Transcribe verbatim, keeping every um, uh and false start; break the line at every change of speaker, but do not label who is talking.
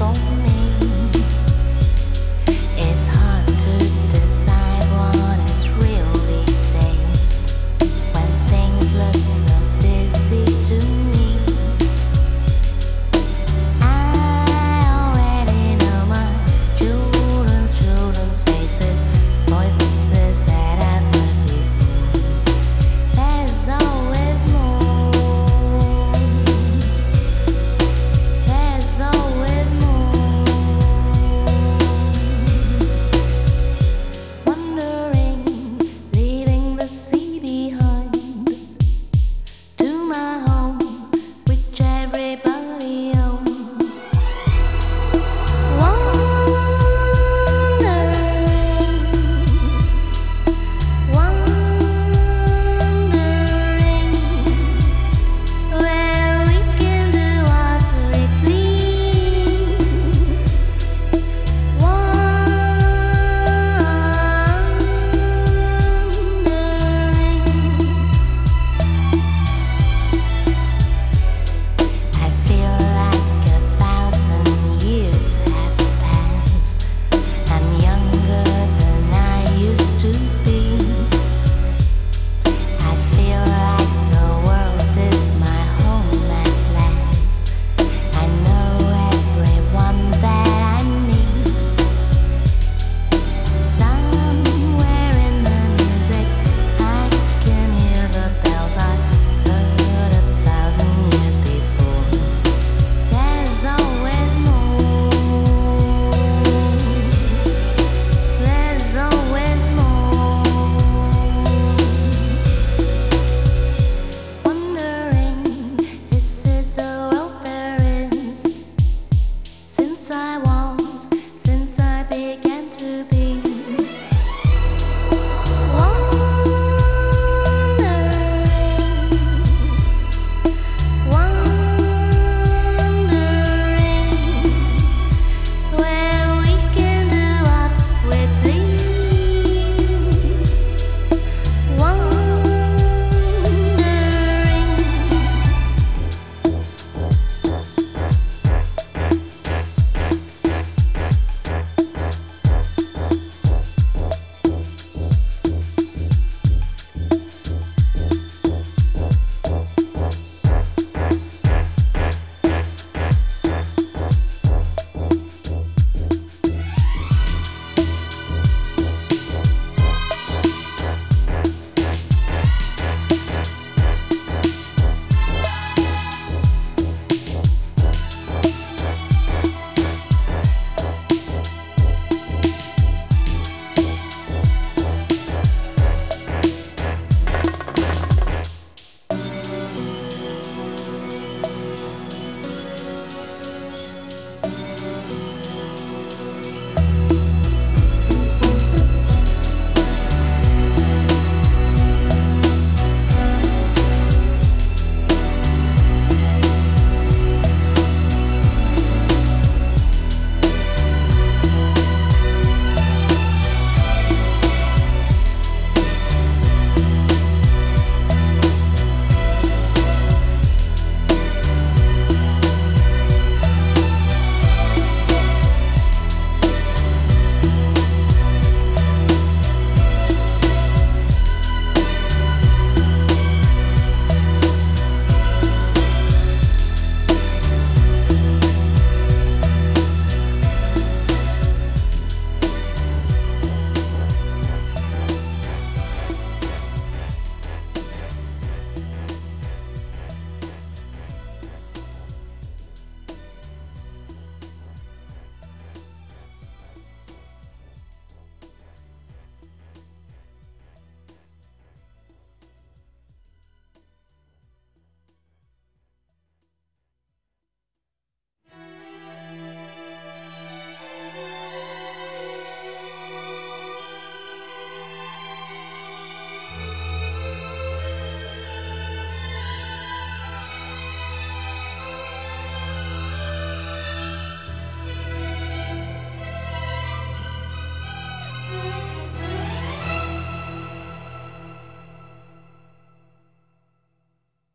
for me. It's hard to decide what is real these days when things look so dizzy to me. I already know my children's children's faces, voices that I've heard before. There's always more. There's always more. Wandering, leaving the sea behind, to my home, which everybody owns. Wandering, wandering, where we can do what we please. Wandering, I feel like a thousand years have passed. I'm younger than I used to be. I feel like the world is my home at last. I know everyone that I need. Somewhere in the music, I can hear the bells I heard a thousand years before. There's always more. There's always more. Wondering, this is the world there is. Since I was